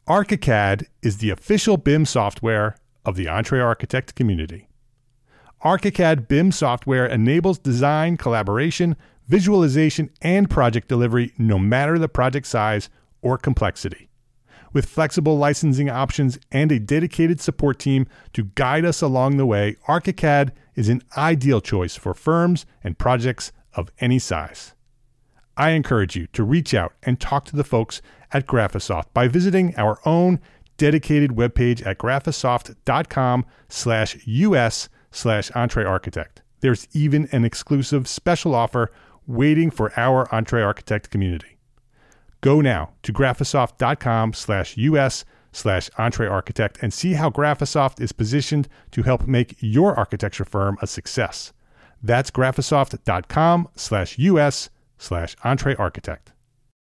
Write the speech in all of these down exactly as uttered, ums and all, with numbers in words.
ArchiCAD is the official B I M software of the Entre Architect community. ArchiCAD B I M software enables design, collaboration, visualization, and project delivery no matter the project size or complexity. With flexible licensing options and a dedicated support team to guide us along the way, ArchiCAD is an ideal choice for firms and projects of any size. I encourage you to reach out and talk to the folks at Graphisoft by visiting our own dedicated webpage at graphisoft.com slash US slash Entre Architect. There's even an exclusive special offer waiting for our Entre Architect community. Go now to graphisoft.com slash US slash Entre Architect and see how Graphisoft is positioned to help make your architecture firm a success. That's graphisoft.com slash US slash Entre Architect.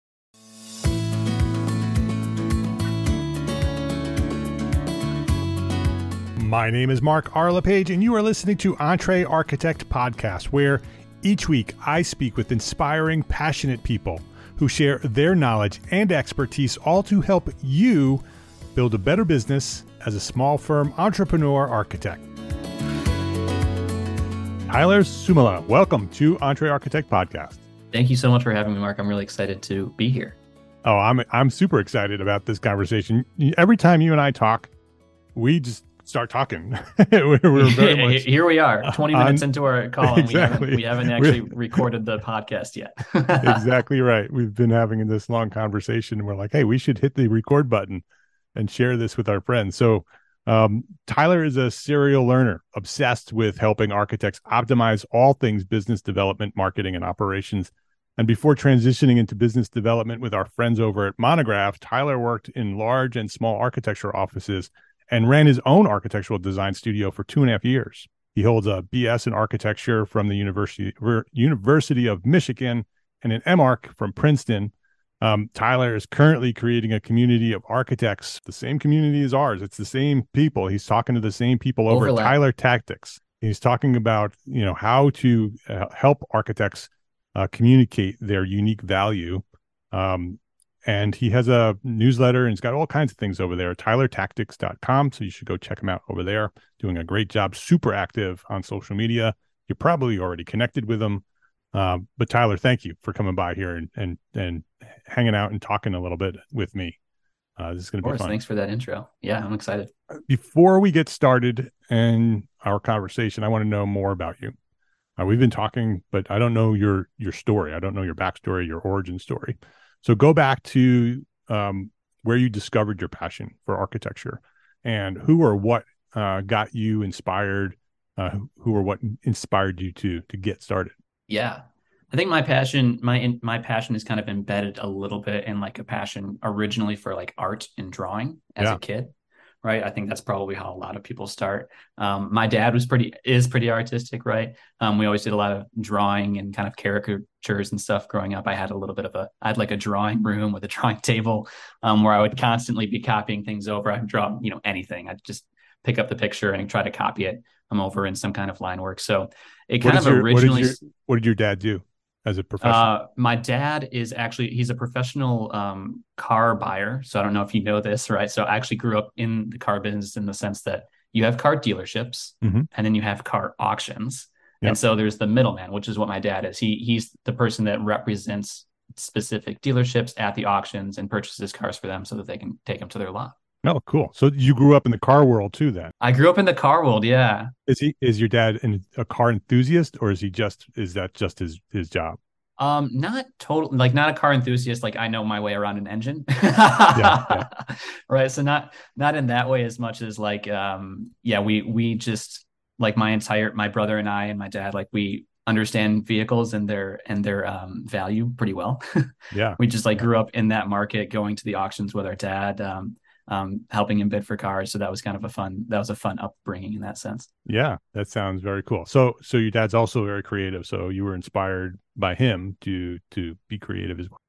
My name is Mark R. LePage, and you are listening to Entre Architect Podcast, where each week I speak with inspiring, passionate people who share their knowledge and expertise, all to help you build a better business as a small firm entrepreneur architect. Tyler Sumala, welcome to Entre Architect Podcast. Thank you so much for having me, Mark. I'm really excited to be here. Oh, I'm I'm super excited about this conversation. Every time you and I talk, we just start talking. we're, we're very much, Here we are, twenty minutes on, into our call, and exactly. we haven't, we haven't actually recorded the podcast yet. Exactly right. We've been having this long conversation, and we're like, hey, we should hit the record button and share this with our friends. So um, Tyler is a serial learner, obsessed with helping architects optimize all things business development, marketing, and operations. And before transitioning into business development with our friends over at Monograph, Tyler worked in large and small architecture offices and ran his own architectural design studio for two and a half years. He holds a B S in architecture from the University, University of Michigan and an M Arch from Princeton. Um, Tyler is currently creating a community of architects, the same community as ours. It's the same people. He's talking to the same people over Overlap. Tyler Tactics. He's talking about, you know, how to uh, help architects uh, communicate their unique value. Um, And he has a newsletter, and he's got all kinds of things over there, tyler tactics dot com. So you should go check him out over there. Doing a great job, super active on social media. You're probably already connected with him. Uh, but Tyler, thank you for coming by here and and and hanging out and talking a little bit with me. Uh, this is going to be fun. Thanks for that intro. Yeah, I'm excited. Before we get started in our conversation, I want to know more about you. Uh, we've been talking, but I don't know your your story. I don't know your backstory, your origin story. So go back to um, where you discovered your passion for architecture, and who or what uh, got you inspired, uh, who or what inspired you to to get started. Yeah, I think my passion, my my passion is kind of embedded a little bit in like a passion originally for like art and drawing as Yeah. a kid. Right. I think that's probably how a lot of people start. Um, my dad was pretty, is pretty artistic, right? Um, we always did a lot of drawing and kind of caricatures and stuff growing up. I had a little bit of a, I had like a drawing room with a drawing table um, where I would constantly be copying things over. I'd draw, you know, anything. I'd just pick up the picture and try to copy it um, over in some kind of line work. So it kind of your, originally. What did, your, what did your dad do as a professional? Uh, my dad is actually, he's a professional um, car buyer. So I don't know if you know this, right? So I actually grew up in the car business in the sense that you have car dealerships mm-hmm. and then you have car auctions. Yep. And so there's the middleman, which is what my dad is. He He's the person that represents specific dealerships at the auctions and purchases cars for them so that they can take them to their lot. Oh, cool. So you grew up in the car world too, then? I grew up in the car world. Yeah. Is he, is your dad an, a car enthusiast, or is he just, is that just his, his job? Um, not total, like not a car enthusiast. Like I know my way around an engine, yeah, yeah. Right. So not, not in that way as much as like, um, yeah, we, we just like my entire, my brother and I and my dad, like we understand vehicles and their, and their, um, value pretty well. Yeah. We just like yeah. grew up in that market, going to the auctions with our dad, um, um, helping him bid for cars. So that was kind of a fun, that was a fun upbringing in that sense. Yeah, that sounds very cool. So, so your dad's also very creative. So you were inspired by him to, to be creative as well.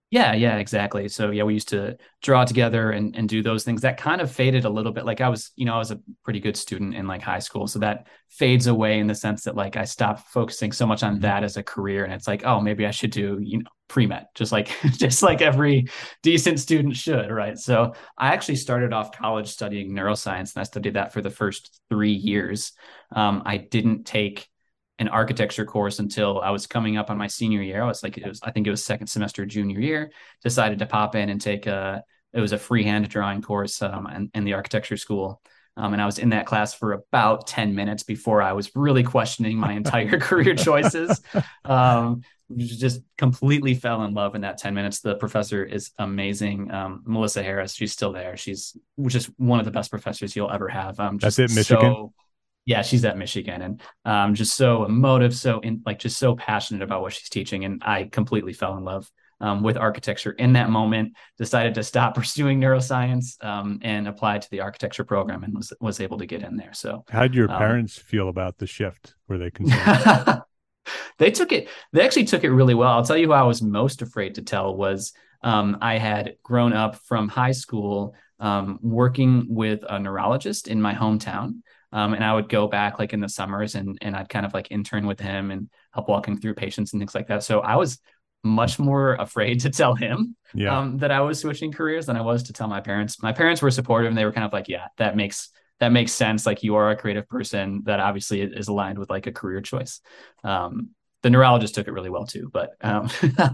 Yeah, yeah, exactly. So yeah, we used to draw together and, and do those things. That kind of faded a little bit. Like I was, you know, I was a pretty good student in like high school. So that fades away in the sense that like I stopped focusing so much on Mhm. that as a career. And it's like, oh, maybe I should do, you know, pre-med, just like just like every decent student should, right? So I actually started off college studying neuroscience and I studied that for the first three years. Um, I didn't take an architecture course until I was coming up on my senior year. I was like, it was, I think it was second semester junior year, decided to pop in and take a, it was a freehand drawing course um, in, in the architecture school. Um, and I was in that class for about ten minutes before I was really questioning my entire career choices. Um, just completely fell in love in that ten minutes. The professor is amazing. Um, Melissa Harris, she's still there. She's just one of the best professors you'll ever have. Um, That's just it, Michigan. so yeah, she's at Michigan and um, just so emotive, so in like just so passionate about what she's teaching. And I completely fell in love um, with architecture in that moment, decided to stop pursuing neuroscience um, and applied to the architecture program and was, was able to get in there. So How did your um, parents feel about the shift? Were they concerned? they took it, they actually took it really well. I'll tell you who I was most afraid to tell was um, I had grown up from high school um, working with a neurologist in my hometown. Um, and I would go back like in the summers and and I'd kind of like intern with him and help walking through patients and things like that. So I was much more afraid to tell him Yeah. um, that I was switching careers than I was to tell my parents. My parents were supportive and they were kind of like, yeah, that makes that makes sense. Like you are a creative person that obviously is aligned with like a career choice. Um, the neurologist took it really well too, but um,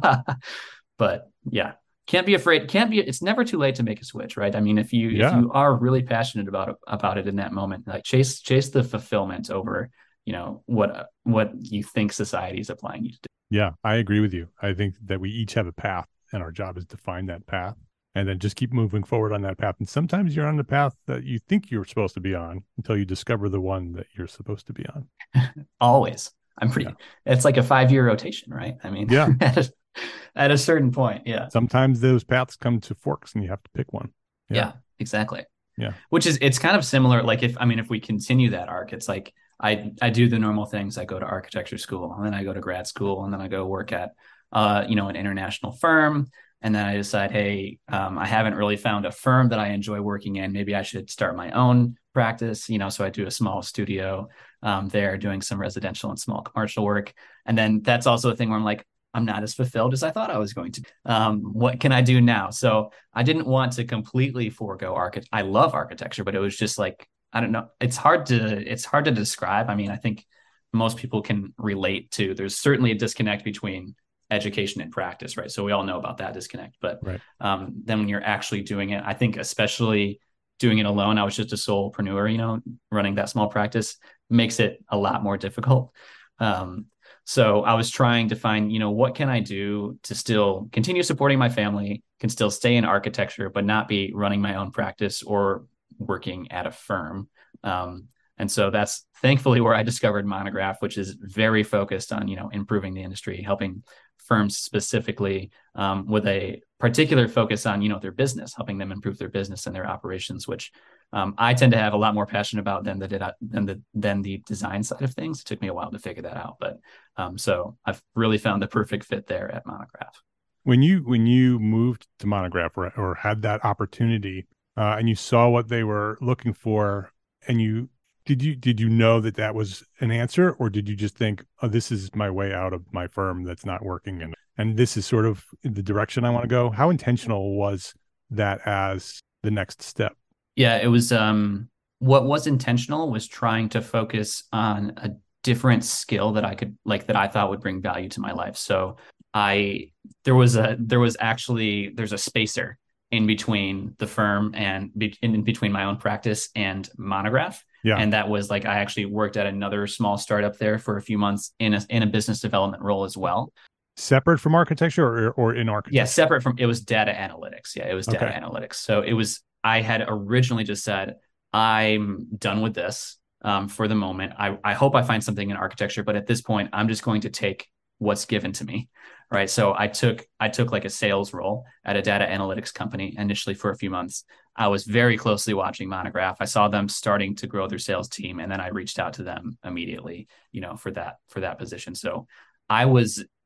but yeah, can't be afraid. Can't be. It's never too late to make a switch, right? I mean, if you if Yeah. you are really passionate about it, about it in that moment, like chase chase the fulfillment over, you know, what what you think society is applying you to do. Yeah. I agree with you. I think that we each have a path and our job is to find that path and then just keep moving forward on that path. And sometimes you're on the path that you think you're supposed to be on until you discover the one that you're supposed to be on. Always, I'm Yeah. pretty. It's like a five year rotation, right? I mean, Yeah. at a, at a certain point, yeah, Sometimes those paths come to forks and you have to pick one. Yeah. yeah, exactly. Yeah. Which is it's kind of similar. Like if I mean, if we continue that arc, it's like I I do the normal things. I go to architecture school, and then I go to grad school, and then I go work at uh you know an international firm, and then I decide, hey, um, I haven't really found a firm that I enjoy working in. Maybe I should start my own practice. You know, so I do a small studio um, there, doing some residential and small commercial work, and then that's also a thing where I'm like, I'm not as fulfilled as I thought I was going to. Um, what can I do now? So I didn't want to completely forego architecture. I love architecture, but it was just like, I don't know. It's hard to, it's hard to describe. I mean, I think most people can relate to, there's certainly a disconnect between education and practice, right? So we all know about that disconnect, but Right. um, then when you're actually doing it, I think especially doing it alone, I was just a solopreneur, you know, running that small practice makes it a lot more difficult. Um, so I was trying to find, you know, what can I do to still continue supporting my family, can still stay in architecture, but not be running my own practice or working at a firm. Um, and so that's thankfully where I discovered Monograph, which is very focused on, you know, improving the industry, helping firms specifically um, with a particular focus on, you know, their business, helping them improve their business and their operations, which um, I tend to have a lot more passion about than the than the than the design side of things. It took me a while to figure that out, but um, so I've really found the perfect fit there at Monograph. When you when you moved to Monograph or, or had that opportunity uh, and you saw what they were looking for, and you did you did you know that that was an answer, or did you just think, oh, this is my way out of my firm that's not working, and and this is sort of the direction I want to go? How intentional was that as the next step? Yeah, it was um what was intentional was trying to focus on a different skill that I could like that I thought would bring value to my life. So I there was a there was actually there's a spacer in between the firm and be, in between my own practice and Monograph. Yeah. And that was like I actually worked at another small startup there for a few months in a in a business development role as well. Separate from architecture or or in architecture? Yeah, separate from it was data analytics. Yeah, it was data Okay. analytics. So it was I had originally just said, I'm done with this um, for the moment. I, I hope I find something in architecture, but at this point, I'm just going to take what's given to me. Right. So I took I took like a sales role at a data analytics company initially for a few months. I was very closely watching Monograph. I saw them starting to grow their sales team, and then I reached out to them immediately, you know, for that for that position. So I was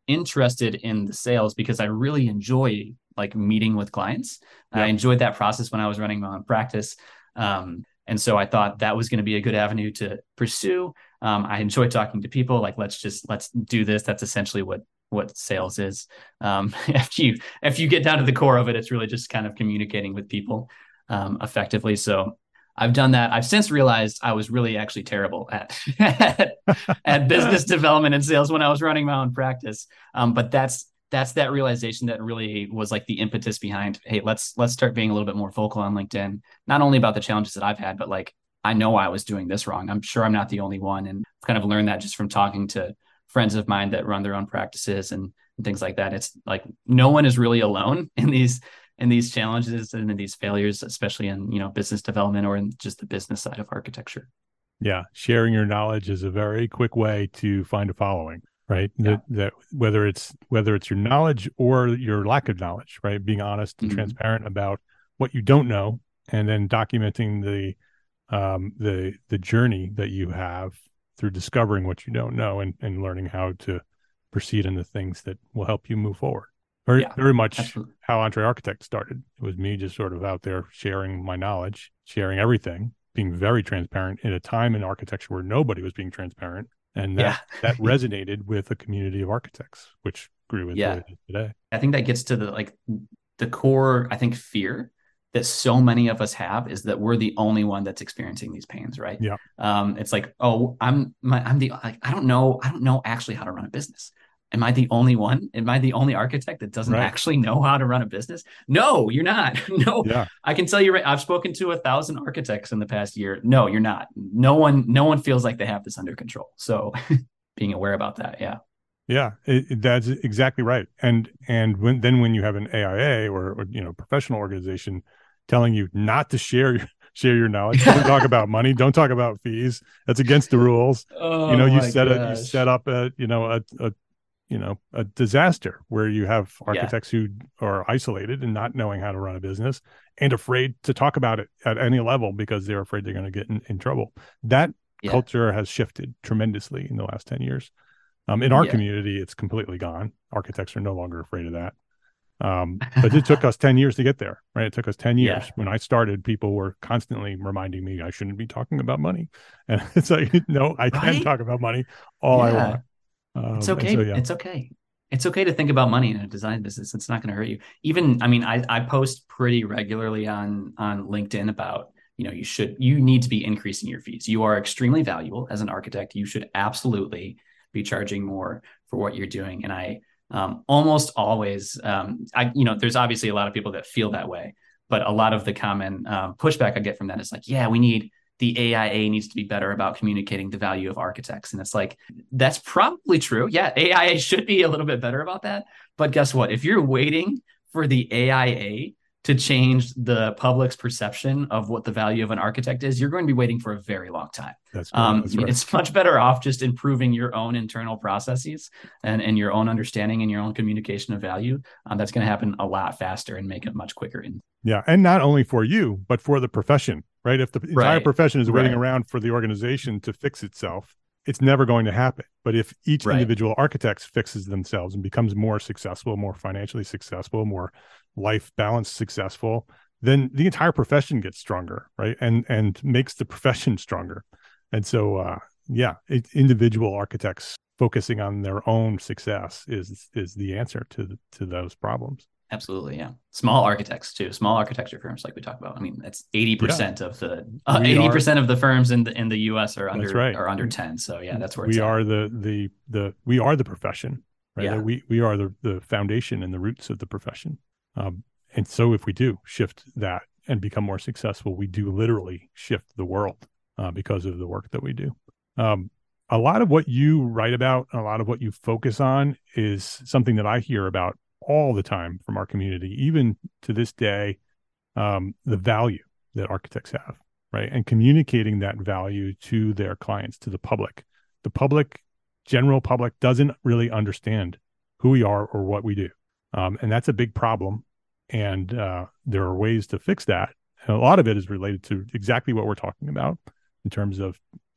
interested in the sales because I really enjoy like meeting with clients. Yep. I enjoyed that process when I was running my own practice. Um, and so I thought that was going to be a good avenue to pursue. Um, I enjoy talking to people. Like, let's just, let's do this. That's essentially what, what sales is. Um, if you, if you get down to the core of it, it's really just kind of communicating with people um, effectively. So I've done that. I've since realized I was really actually terrible at at, at business development and sales when I was running my own practice. Um, but that's that's that realization that really was like the impetus behind, hey, let's let's start being a little bit more vocal on LinkedIn, not only about the challenges that I've had, but like I know I was doing this wrong. I'm sure I'm not the only one, and I've kind of learned that just from talking to friends of mine that run their own practices and, and things like that. It's like no one is really alone in these. in these challenges and in these failures, especially in, you know, business development or in just the business side of architecture. Yeah. Sharing your knowledge is a very quick way to find a following, right? Yeah. That, that whether it's, whether it's your knowledge or your lack of knowledge, right? Being honest and mm-hmm. transparent about what you don't know, and then documenting the, um, the, the journey that you have through discovering what you don't know and, and learning how to proceed in the things that will help you move forward. Very, yeah, very much absolutely. How EntreArchitect started. It was me just sort of out there sharing my knowledge, sharing everything, being very transparent in a time in architecture where nobody was being transparent. And that, yeah. that resonated with a community of architects, which grew into yeah. it today. I think that gets to the, like the core, I think, fear that so many of us have is that we're the only one that's experiencing these pains, right? Yeah. Um, it's like, oh, I'm, my, I'm the, like, I don't know, I don't know actually how to run a business. Am I the only one? Am I the only architect that doesn't right. actually know how to run a business? No, you're not. No, yeah. I can tell you right. I've spoken to a thousand architects in the past year. No, you're not. No one, no one feels like they have this under control. So being aware about that. Yeah. Yeah, it, it, that's exactly right. And, and when, then when you have an A I A or, or, you know, professional organization telling you not to share share your knowledge, don't talk about money, don't talk about fees. That's against the rules. Oh, you know, you set gosh. a, you set up a, you know, a, a, you know, a disaster where you have architects yeah. who are isolated and not knowing how to run a business and afraid to talk about it at any level because they're afraid they're going to get in, in trouble. That yeah. culture has shifted tremendously in the last ten years. Um, in our yeah. community, it's completely gone. Architects are no longer afraid of that. Um, but it took us ten years to get there, right? It took us ten years. Yeah. When I started, people were constantly reminding me I shouldn't be talking about money. And it's like, no, I right? can talk about money all yeah. I want. Um, it's okay. So, yeah. It's okay. It's okay to think about money in a design business. It's not going to hurt you. Even, I mean, I, I post pretty regularly on, on LinkedIn about, you know, you should, you need to be increasing your fees. You are extremely valuable as an architect. You should absolutely be charging more for what you're doing. And I um, almost always, um, I, you know, there's obviously a lot of people that feel that way, but a lot of the common um, pushback I get from that is like, yeah, we need, the A I A needs to be better about communicating the value of architects. And it's like, that's probably true. Yeah, A I A should be a little bit better about that. But guess what? If you're waiting for the A I A to change the public's perception of what the value of an architect is, you're going to be waiting for a very long time. That's, right. um, That's right. It's much better off just improving your own internal processes and, and your own understanding and your own communication of value. Um, that's going to happen a lot faster and make it much quicker. And yeah, and not only for you, but for the profession, right? If the entire right. profession is waiting right. around for the organization to fix itself, it's never going to happen. But if each right. individual architect fixes themselves and becomes more successful, more financially successful, more life balance successful, then the entire profession gets stronger, right? And and makes the profession stronger. And so, uh, yeah, it, individual architects focusing on their own success is is the answer to to those problems. Absolutely, yeah. Small architects too, small architecture firms, like we talked about. I mean, that's eighty percent yeah. of the uh, eighty percent of the firms in the in the U S are under right. are under ten. So yeah, that's where we it's are at. the the the we are the profession, right? Yeah. We we are the the foundation and the roots of the profession. Um, and so if we do shift that and become more successful, we do literally shift the world uh, because of the work that we do. Um, a lot of what you write about, a lot of what you focus on is something that I hear about all the time from our community, even to this day, um, the value that architects have, right? And communicating that value to their clients, to the public. The public, general public, doesn't really understand who we are or what we do. Um, and that's a big problem. And uh, there are ways to fix that. And a lot of it is related to exactly what we're talking about in terms of, of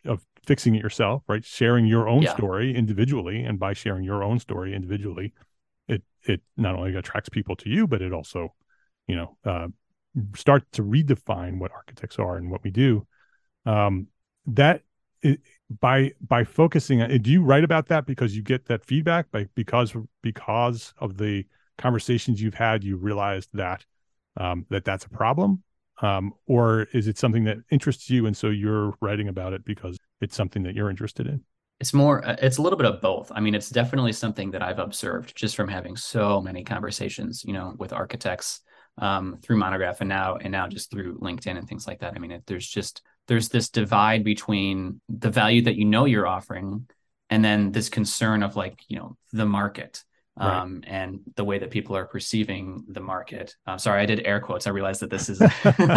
fixing it yourself, right? Sharing your own Yeah. story individually. And by sharing your own story individually, it, it not only attracts people to you, but it also, you know, uh, start to redefine what architects are and what we do. Um, that it, by, by focusing on, do you write about that because you get that feedback, by, because, because of the conversations you've had, you realized that, um, that that's a problem? Um, or is it something that interests you, and so you're writing about it because it's something that you're interested in? It's more, it's a little bit of both. I mean, it's definitely something that I've observed just from having so many conversations, you know, with architects um, through Monograph and now, and now just through LinkedIn and things like that. I mean, it, there's just, there's this divide between the value that you know you're offering and then this concern of like, you know, the market. Um, right. And the way that people are perceiving the market. Uh, sorry, I did air quotes. I realized that this is.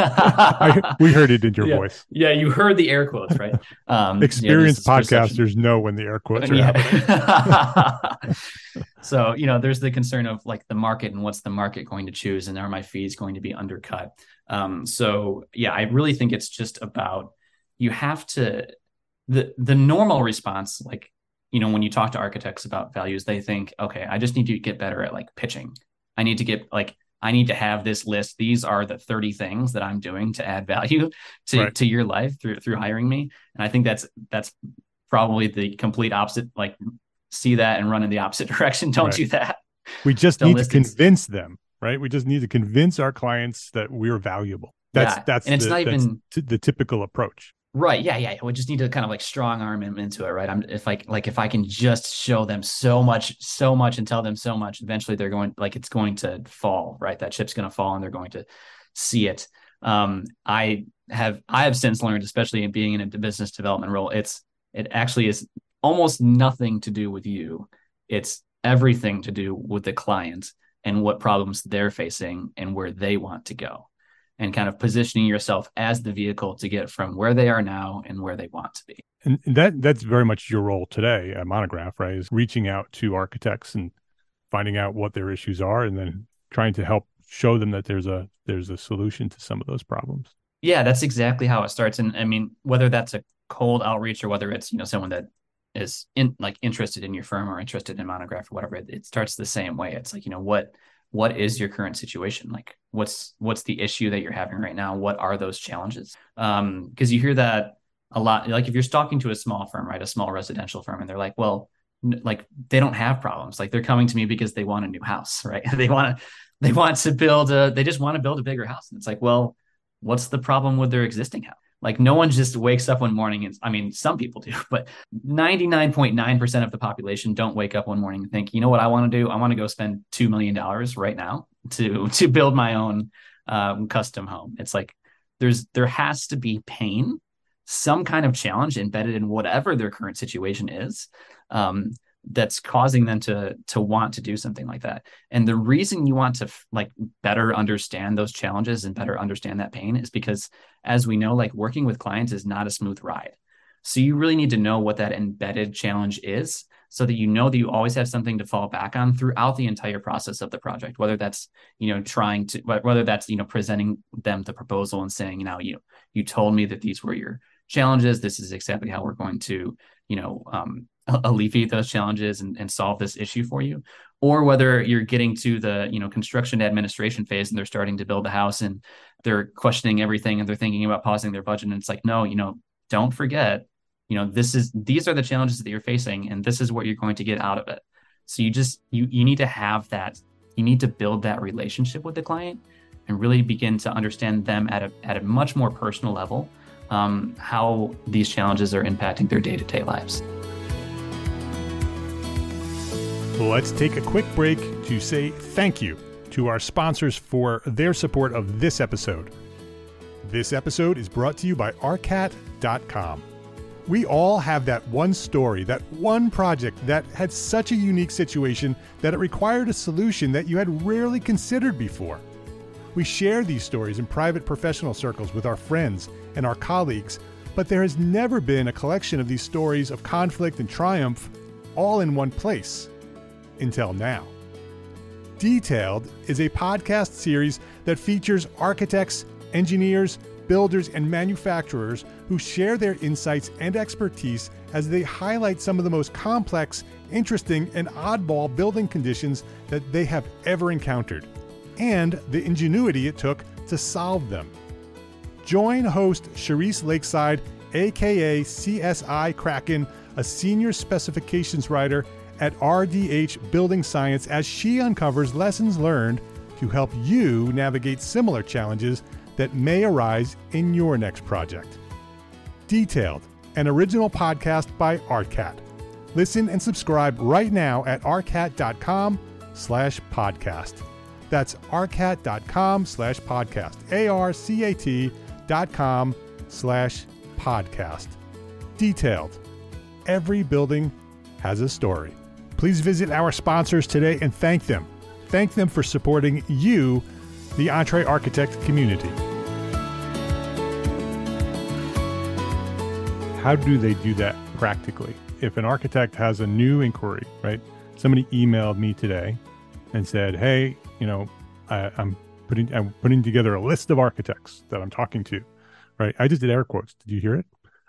I, we heard it in your yeah. voice. Yeah, you heard the air quotes, right? Um, Experienced yeah, podcasters know when the air quotes are yeah. happening. So, you know, there's the concern of like the market and what's the market going to choose, and are my fees going to be undercut? Um, so, yeah, I really think it's just about you have to the the normal response, like. You know, when you talk to architects about values, they think, okay, I just need to get better at like pitching. I need to get like, I need to have this list. These are the thirty things that I'm doing to add value to, right. to your life through, through hiring me. And I think that's, that's probably the complete opposite. Like see that and run in the opposite direction. Don't right. do that. We just Don't need to convince them, right? We just need to convince our clients that we're valuable. That's, yeah. that's, and it's the, not that's even t- the typical approach. Right. Yeah. Yeah. We just need to kind of like strong arm him into it. Right. I'm if I like, if I can just show them so much, so much and tell them so much, eventually they're going like, it's going to fall, right. That chip's going to fall and they're going to see it. Um, I have, I have since learned, especially in being in a business development role, it's, it actually is almost nothing to do with you. It's everything to do with the client and what problems they're facing and where they want to go. And kind of positioning yourself as the vehicle to get from where they are now and where they want to be. And that that's very much your role today at Monograph, right? Is reaching out to architects and finding out what their issues are, and then trying to help show them that there's a there's a solution to some of those problems. Yeah, that's exactly how it starts. And I mean, whether that's a cold outreach or whether it's, you know, someone that is in like interested in your firm or interested in Monograph or whatever, it, it starts the same way. It's like, you know, what what is your current situation? Like what's, what's the issue that you're having right now? What are those challenges? Um, because you hear that a lot, like if you're talking to a small firm, right, a small residential firm, and they're like, well, n- like they don't have problems. Like they're coming to me because they want a new house, right? they want to, they want to build a, they just want to build a bigger house. And it's like, well, what's the problem with their existing house? Like no one just wakes up one morning and, I mean, some people do, but ninety-nine point nine percent of the population don't wake up one morning and think, you know what I want to do? I want to go spend two million dollars right now to, to build my own um, custom home. It's like, there's, there has to be pain, some kind of challenge embedded in whatever their current situation is. Um, that's causing them to to want to do something like that. And the reason you want to like better understand those challenges and better understand that pain is because, as we know, like working with clients is not a smooth ride. So you really need to know what that embedded challenge is so that you know that you always have something to fall back on throughout the entire process of the project, whether that's, you know, trying to, whether that's, you know, presenting them the proposal and saying, you know, you, you told me that these were your challenges. This is exactly how we're going to, you know, um, alleviate those challenges and, and solve this issue for you. Or whether you're getting to the, you know, construction administration phase and they're starting to build the house and they're questioning everything and they're thinking about pausing their budget. And it's like, no, you know, don't forget, you know, this is, these are the challenges that you're facing and this is what you're going to get out of it. So you just, you, you need to have that, you need to build that relationship with the client and really begin to understand them at a, at a much more personal level, um, how these challenges are impacting their day-to-day lives. Let's take a quick break to say thank you to our sponsors for their support of this episode. This episode is brought to you by R C A T dot com. We all have that one story, that one project that had such a unique situation that it required a solution that you had rarely considered before. We share these stories in private professional circles with our friends and our colleagues, but there has never been a collection of these stories of conflict and triumph all in one place. Until now. Detailed is a podcast series that features architects, engineers, builders, and manufacturers who share their insights and expertise as they highlight some of the most complex, interesting, and oddball building conditions that they have ever encountered, and the ingenuity it took to solve them. Join host Charisse Lakeside, aka C S I Kraken, a senior specifications writer at R D H Building Science, as she uncovers lessons learned to help you navigate similar challenges that may arise in your next project. Detailed, an original podcast by ARCAT. Listen and subscribe right now at arcat.com slash podcast. That's arcat.com slash podcast. A-R-C-A-T dot com slash podcast. Detailed. Every building has a story. Please visit our sponsors today and thank them. Thank them for supporting you, the EntreArchitect community. How do they do that practically? If an architect has a new inquiry, right? Somebody emailed me today and said, "Hey, you know, I, I'm putting I'm putting together a list of architects that I'm talking to." Right? I just did air quotes. Did you hear it?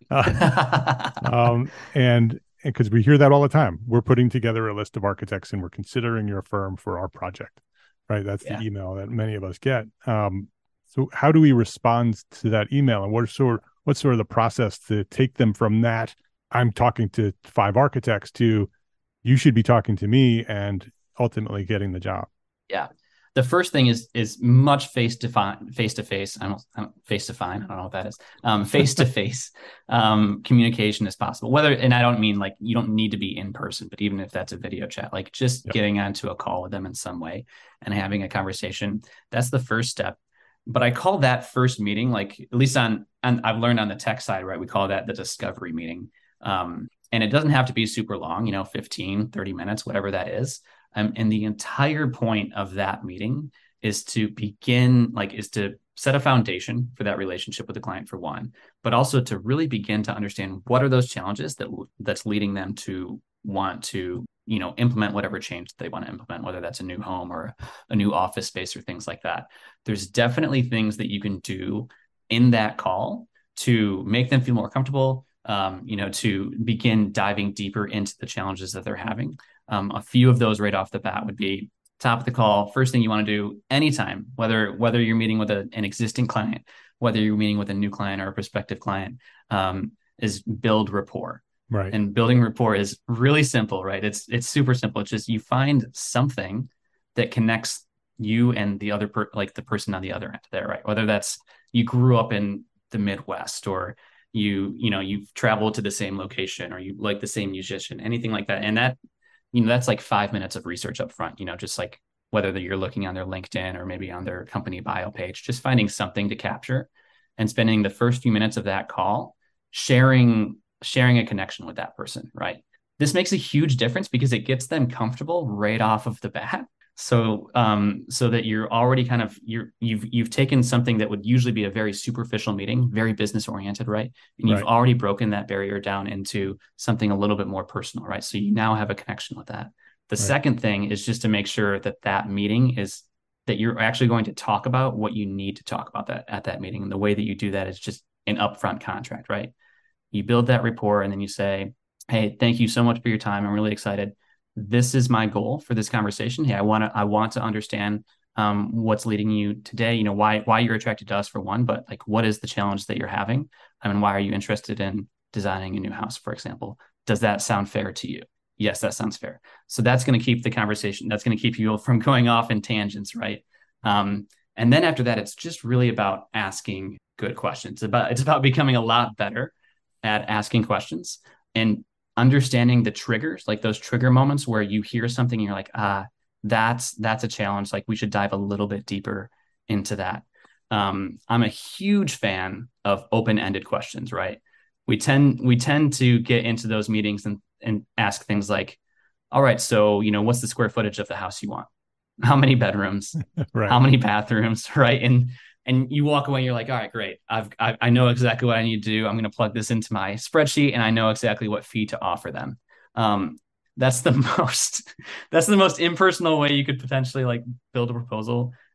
Uh, um, and because we hear that all the time, we're putting together a list of architects and we're considering your firm for our project. Right? That's yeah. the email that many of us get. Um, so, how do we respond to that email, and what are sort what's sort of the process to take them from that I'm talking to five architects to you should be talking to me and ultimately getting the job? Yeah. The first thing is is much face to fine, face to face. I don't, I don't face to fine. I don't know what that is. Um, face to face communication is possible. Whether, and I don't mean like you don't need to be in person, but even if that's a video chat, like just yep. getting onto a call with them in some way and having a conversation, that's the first step. But I call that first meeting, like at least on, on I've learned on the tech side, right? We call that the discovery meeting. Um, and it doesn't have to be super long, you know, fifteen, thirty minutes, whatever that is. Um, and the entire point of that meeting is to begin, like, is to set a foundation for that relationship with the client, for one, but also to really begin to understand what are those challenges that that's leading them to want to, you know, implement whatever change they want to implement, whether that's a new home or a new office space or things like that. There's definitely things that you can do in that call to make them feel more comfortable, um, you know, to begin diving deeper into the challenges that they're having. Um, a few of those right off the bat would be top of the call. First thing you want to do anytime, whether whether you're meeting with a, an existing client, whether you're meeting with a new client or a prospective client, um, is build rapport. Right. And building rapport is really simple, right? It's it's super simple. It's just you find something that connects you and the other per, like the person on the other end there, right? Whether that's you grew up in the Midwest, or you you know you've traveled to the same location, or you like the same musician, anything like that, and that. You know, that's like five minutes of research up front, you know, just like whether you're looking on their LinkedIn or maybe on their company bio page, just finding something to capture and spending the first few minutes of that call sharing, sharing a connection with that person, right? This makes a huge difference because it gets them comfortable right off of the bat. So, um, so that you're already kind of, you're, you've, you've taken something that would usually be a very superficial meeting, very business oriented, right? And you've right. already broken that barrier down into something a little bit more personal, right? So you now have a connection with that. The right. second thing is just to make sure that that meeting is, that you're actually going to talk about what you need to talk about that at that meeting. And the way that you do that is just an upfront contract, right? You build that rapport and then you say, hey, thank you so much for your time. I'm really excited. This is my goal for this conversation. Hey, I want to, I want to understand um, what's leading you today. You know, why, why you're attracted to us for one, but like, what is the challenge that you're having? I mean, why are you interested in designing a new house, for example? Does that sound fair to you? Yes, that sounds fair. So that's going to keep the conversation. That's going to keep you from going off in tangents, right? Um, and then after that, it's just really about asking good questions. It's about, it's about becoming a lot better at asking questions and understanding the triggers, like those trigger moments where you hear something and you're like, ah, that's, that's a challenge. Like we should dive a little bit deeper into that. Um, I'm a huge fan of open-ended questions, right? We tend, we tend to get into those meetings and, and ask things like, all right, so, you know, what's the square footage of the house you want? How many bedrooms? Right. How many bathrooms? Right. And, and you walk away and you're like, all right, great. I've, I, I know exactly what I need to do. I'm going to plug this into my spreadsheet and I know exactly what fee to offer them. Um, that's the most, that's the most impersonal way you could potentially like build a proposal.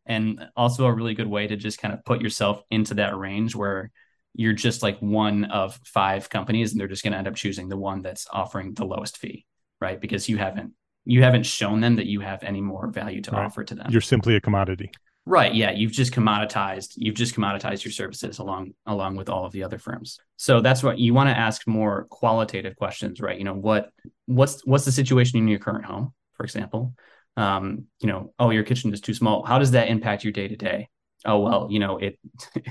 And also a really good way to just kind of put yourself into that range where you're just like one of five companies and they're just going to end up choosing the one that's offering the lowest fee, right? Because you haven't you haven't shown them that you have any more value to right. offer to them. You're simply a commodity. Right. Yeah. You've just commoditized, you've just commoditized your services along, along with all of the other firms. So that's what you want to ask more qualitative questions, right? You know, what, what's, what's the situation in your current home, for example? Um, you know, oh, your kitchen is too small. How does that impact your day to day? Oh, well, you know, it,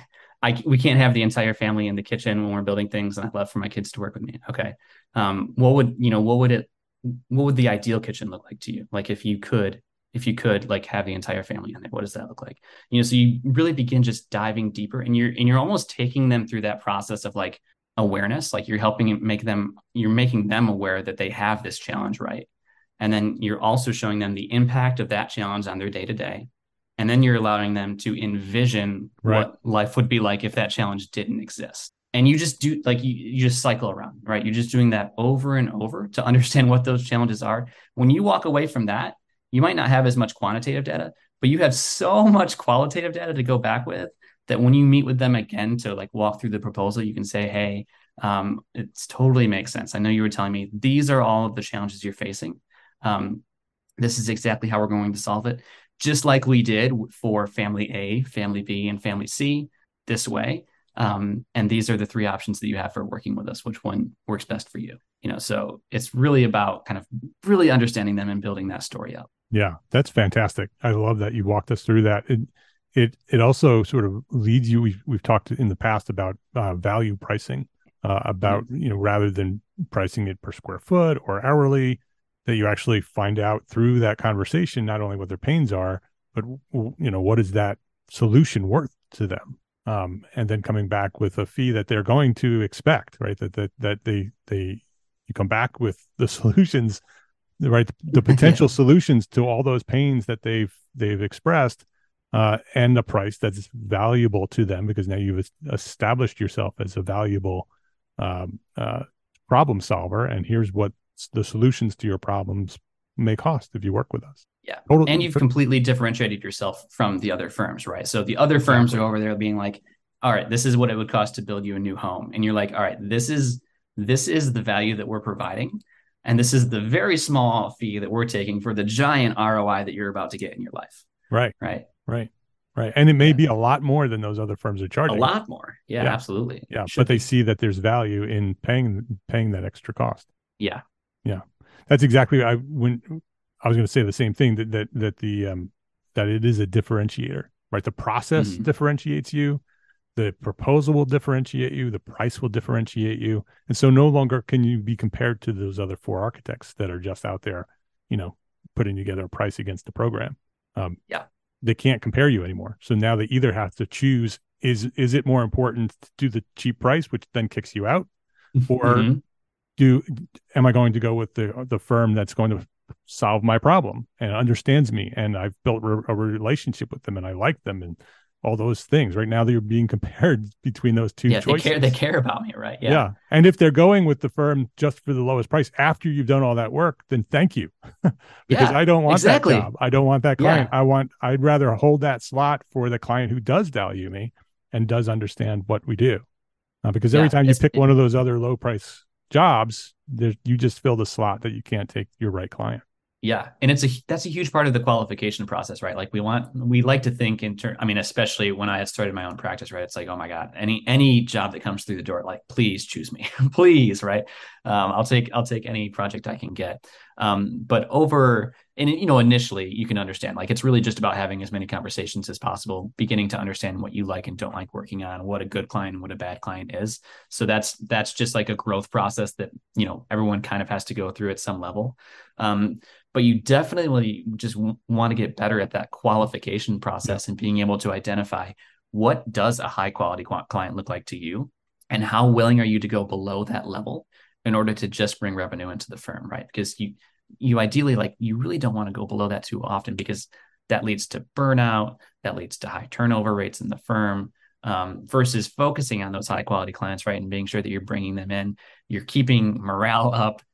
I, we can't have the entire family in the kitchen when we're building things, and I'd love for my kids to work with me. Okay. Um, what would, you know, what would it, what would the ideal kitchen look like to you? Like if you could, if you could like have the entire family in there, what does that look like? You know, so you really begin just diving deeper, and you're, and you're almost taking them through that process of like awareness, like you're helping make them, you're making them aware that they have this challenge, right? And then you're also showing them the impact of that challenge on their day to day. And then you're allowing them to envision right. what life would be like if that challenge didn't exist. And you just do like you, you just cycle around, right? You're just doing that over and over to understand what those challenges are. When you walk away from that, you might not have as much quantitative data, but you have so much qualitative data to go back with that when you meet with them again to like walk through the proposal, you can say, hey, um, it's totally makes sense. I know you were telling me these are all of the challenges you're facing. Um, this is exactly how we're going to solve it. Just like we did for family A, family B, and family C this way. Um, and these are the three options that you have for working with us. Which one works best for you? You know, so it's really about kind of really understanding them and building that story up. Yeah, that's fantastic. I love that you walked us through that. It it it also sort of leads you. We've we've talked in the past about uh, value pricing, uh, about mm-hmm. you know rather than pricing it per square foot or hourly, that you actually find out through that conversation not only what their pains are, but you know what is that solution worth to them. Um, and then coming back with a fee that they're going to expect, right? That that that they they you come back with the solutions, right? The potential solutions to all those pains that they've they've expressed, uh, and a price that's valuable to them because now you've established yourself as a valuable um, uh, problem solver. And here's what the solutions to your problems may cost if you work with us. Yeah. Totally. And you've completely differentiated yourself from the other firms, right? So the other firms exactly. are over there being like, all right, this is what it would cost to build you a new home. And you're like, all right, this is, this is the value that we're providing. And this is the very small fee that we're taking for the giant R O I that you're about to get in your life. Right. Right. Right. Right. And it may yeah. be a lot more than those other firms are charging. A lot more. Yeah, yeah. absolutely. Yeah. But they see that there's value in paying, paying that extra cost. Yeah. Yeah. That's exactly, I, when I was going to say the same thing, that, that, that the, um, that it is a differentiator, right? The process mm-hmm. differentiates you. The proposal will differentiate you. The price will differentiate you. And so no longer can you be compared to those other four architects that are just out there, you know, putting together a price against the program. Um, yeah. They can't compare you anymore. So now they either have to choose, is, is it more important to do the cheap price, which then kicks you out, or mm-hmm. do, am I going to go with the, the firm that's going to solve my problem and understands me, and I've built re- a relationship with them and I like them, and all those things. Right now they're being compared between those two yeah, choices. They care, they care about me, right? Yeah. yeah. And if they're going with the firm just for the lowest price after you've done all that work, then thank you. because yeah, I don't want exactly. that job. I don't want that client. Yeah. I want, I'd rather hold that slot for the client who does value me and does understand what we do. Uh, because every yeah, time you pick it, one of those other low price jobs, there, you just fill the slot that you can't take your right client. Yeah. And it's a, that's a huge part of the qualification process, right? Like we want, we like to think in turn, I mean, especially when I had started my own practice, right? It's like, oh my God, any, any job that comes through the door, like, please choose me, please. Right. Um, I'll take, I'll take any project I can get. Um, but over, and you know, initially you can understand, like, it's really just about having as many conversations as possible, beginning to understand what you like and don't like working on, what a good client and what a bad client is. So that's, that's just like a growth process that, you know, everyone kind of has to go through at some level. Um, But you definitely just w- want to get better at that qualification process yeah. and being able to identify what does a high quality qu- client look like to you, and how willing are you to go below that level in order to just bring revenue into the firm, right? Because you, you ideally, like, you really don't want to go below that too often, because that leads to burnout, that leads to high turnover rates in the firm. Um, versus focusing on those high quality clients, right? And being sure that you're bringing them in, you're keeping morale up,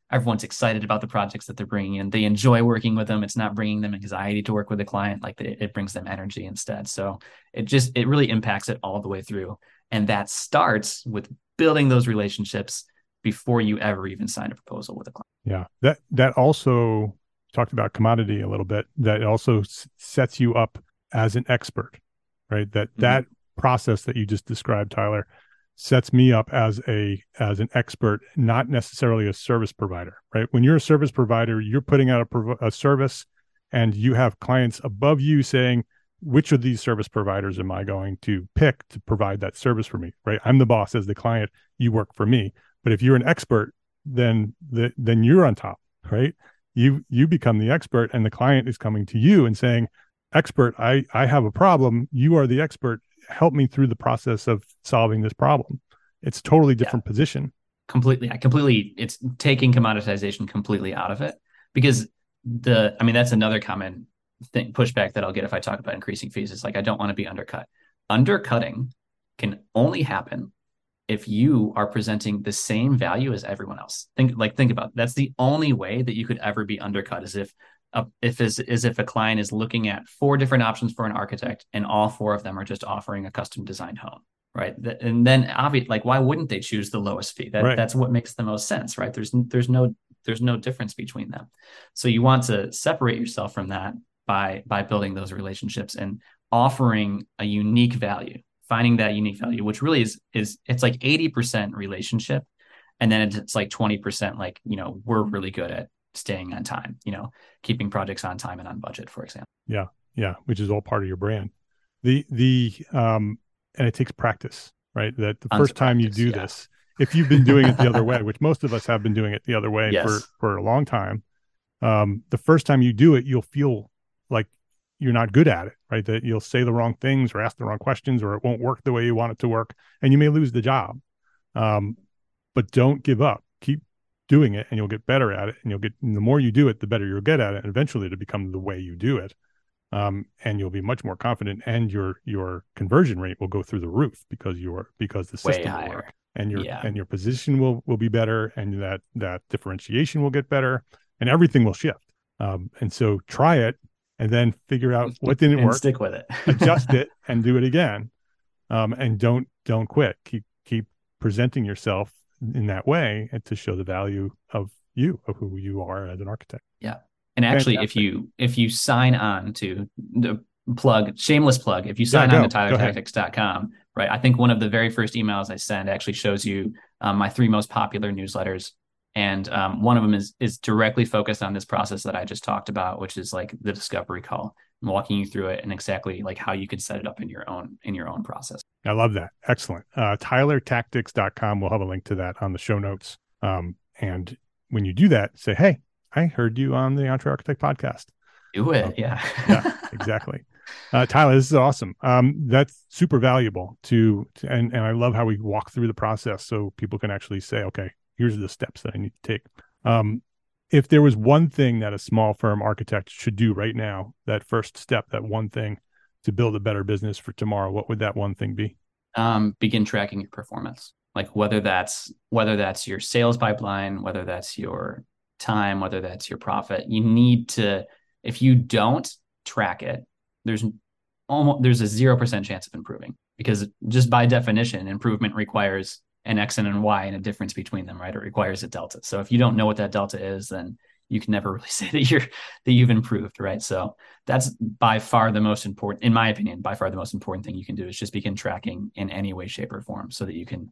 everyone's excited about the projects that they're bringing in. They enjoy working with them. It's not bringing them anxiety to work with a client. Like it, it brings them energy instead. So it just, it really impacts it all the way through. And that starts with building those relationships before you ever even sign a proposal with a client. Yeah. That, that also talked about commodity a little bit. That also s- sets you up as an expert, right? That, mm-hmm. that process that you just described, Tyler, sets me up as a as an expert, not necessarily a service provider, right? When you're a service provider, you're putting out a, a service, and you have clients above you saying, which of these service providers am I going to pick to provide that service for me, right? I'm the boss as the client, you work for me. But if you're an expert, then the, then you're on top, right? You you become the expert, and the client is coming to you and saying, expert, I I have a problem. You are the expert. Help me through the process of solving this problem. It's a totally different yeah. position. Completely. I completely, it's taking commoditization completely out of it, because the, I mean, that's another common thing, pushback that I'll get if I talk about increasing fees. It's like, I don't want to be undercut. Undercutting can only happen if you are presenting the same value as everyone else. Think like, think about it. That's the only way that you could ever be undercut, is if Uh, if is, is if a client is looking at four different options for an architect, and all four of them are just offering a custom designed home, right? That, and then obviously, like, why wouldn't they choose the lowest fee? That right. That's what makes the most sense, right? There's there's no there's no difference between them. So you want to separate yourself from that by by building those relationships and offering a unique value, finding that unique value, which really is is it's like eighty percent relationship, and then it's like twenty percent like, you know, we're really good at staying on time, you know, keeping projects on time and on budget, for example. Yeah. Yeah. Which is all part of your brand. The, the, um, and it takes practice, right? That the Tons first time practice, you do yeah. this, if you've been doing it the other way, which most of us have been doing it the other way yes. for, for a long time. Um, the first time you do it, you'll feel like you're not good at it, right? That you'll say the wrong things or ask the wrong questions, or it won't work the way you want it to work, and you may lose the job. Um, but don't give up. Keep doing it, and you'll get better at it, and you'll get, and the more you do it, the better you'll get at it, and eventually it'll become the way you do it. Um, and you'll be much more confident, and your your conversion rate will go through the roof because you're because the system will work, and your yeah. and your position will will be better, and that that differentiation will get better, and everything will shift. Um, and so try it, and then figure out what didn't and work, stick with it, adjust it, and do it again. Um, and don't don't quit. Keep keep presenting yourself in that way, and to show the value of you, of who you are as an architect. Yeah. And actually, Fantastic. if you if you sign on to the plug, shameless plug, if you sign yeah, on to tyler tactics dot com, right? I think one of the very first emails I send actually shows you um, my three most popular newsletters. And um, one of them is is directly focused on this process that I just talked about, which is like the discovery call, and walking you through it and exactly like how you can set it up in your own in your own process. I love that. Excellent. Uh, tyler tactics dot com. We'll have a link to that on the show notes. Um, and when you do that, say, hey, I heard you on the EntreArchitect podcast. Do it. Um, yeah. yeah, exactly. Uh, Tyler, this is awesome. Um, that's super valuable to, to and, and I love how we walk through the process so people can actually say, okay, here's the steps that I need to take. Um, if there was one thing that a small firm architect should do right now, that first step, that one thing to build a better business for tomorrow, what would that one thing be? Um, begin tracking your performance. Like whether that's, whether that's your sales pipeline, whether that's your time, whether that's your profit, you need to, if you don't track it, there's almost, there's a zero percent chance of improving, because just by definition, improvement requires an X and an Y and a difference between them, right? It requires a delta. So if you don't know what that delta is, then you can never really say that you're, that you've improved, right? So that's by far the most important, in my opinion, by far the most important thing you can do is just begin tracking in any way, shape, or form so that you can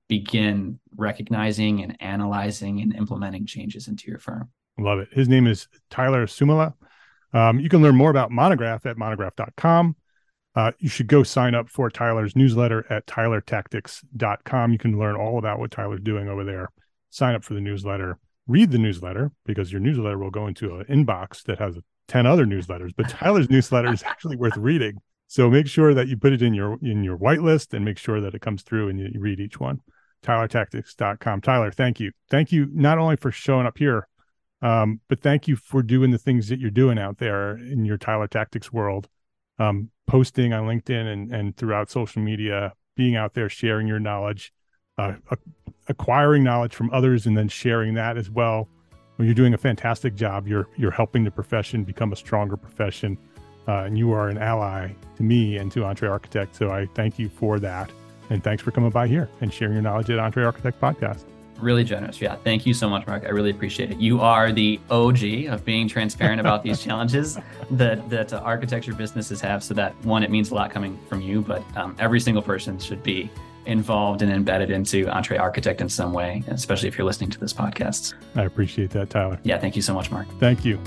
begin recognizing and analyzing and implementing changes into your firm. Love it. His name is Tyler Sumala. Um, you can learn more about Monograph at monograph dot com. Uh, you should go sign up for Tyler's newsletter at tyler tactics dot com. You can learn all about what Tyler's doing over there. Sign up for the newsletter. Read the newsletter, because your newsletter will go into an inbox that has ten other newsletters. But Tyler's newsletter is actually worth reading. So make sure that you put it in your in your whitelist and make sure that it comes through and you, you read each one. tyler tactics dot com. Tyler, thank you. Thank you not only for showing up here, um, but thank you for doing the things that you're doing out there in your Tyler Tactics world. Um, posting on LinkedIn and, and throughout social media, being out there, sharing your knowledge, uh, acquiring knowledge from others, and then sharing that as well. Well, you're doing a fantastic job. You're you're helping the profession become a stronger profession, uh, and you are an ally to me and to EntreArchitect. So I thank you for that, and thanks for coming by here and sharing your knowledge at EntreArchitect Podcast. Really generous. Yeah. Thank you so much, Mark. I really appreciate it. You are the O G of being transparent about these challenges that, that uh, architecture businesses have. So that, one, it means a lot coming from you, but um, every single person should be involved and embedded into EntreArchitect in some way, especially if you're listening to this podcast. I appreciate that, Tyler. Yeah. Thank you so much, Mark. Thank you.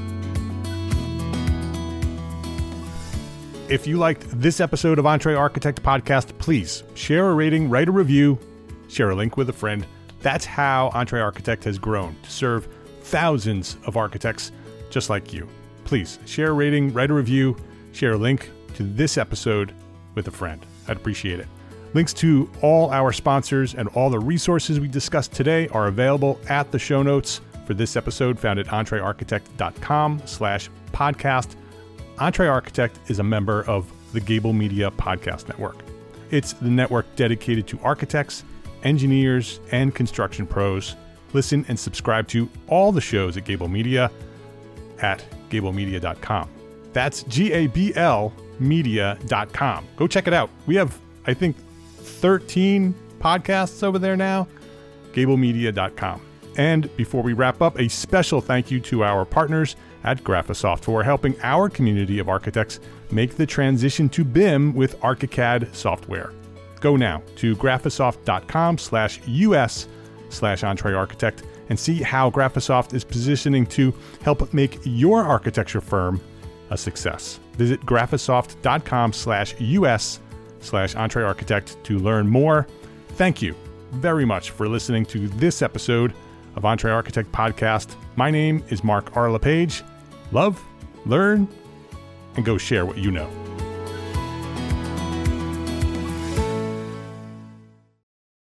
If you liked this episode of EntreArchitect Podcast, please share a rating, write a review, share a link with a friend. That's how EntreArchitect has grown to serve thousands of architects just like you. Please share a rating, write a review, share a link to this episode with a friend. I'd appreciate it. Links to all our sponsors and all the resources we discussed today are available at the show notes for this episode, found at entrearchitect.com slash podcast. EntreArchitect is a member of the Gable Media Podcast Network. It's the network dedicated to architects, engineers, and construction pros. Listen and subscribe to all the shows at Gable Media at gable media dot com. That's G A B L media dot com. Go check it out. We have, I think, thirteen podcasts over there now. gable media dot com. And before we wrap up, a special thank you to our partners at Graphisoft for helping our community of architects make the transition to B I M with ArchiCAD software. Go now to graphisoft.com slash US slash EntreArchitect and see how Graphisoft is positioning to help make your architecture firm a success. Visit graphisoft.com slash US slash EntreArchitect to learn more. Thank you very much for listening to this episode of EntreArchitect Podcast. My name is Mark R. LePage. Love, learn, and go share what you know.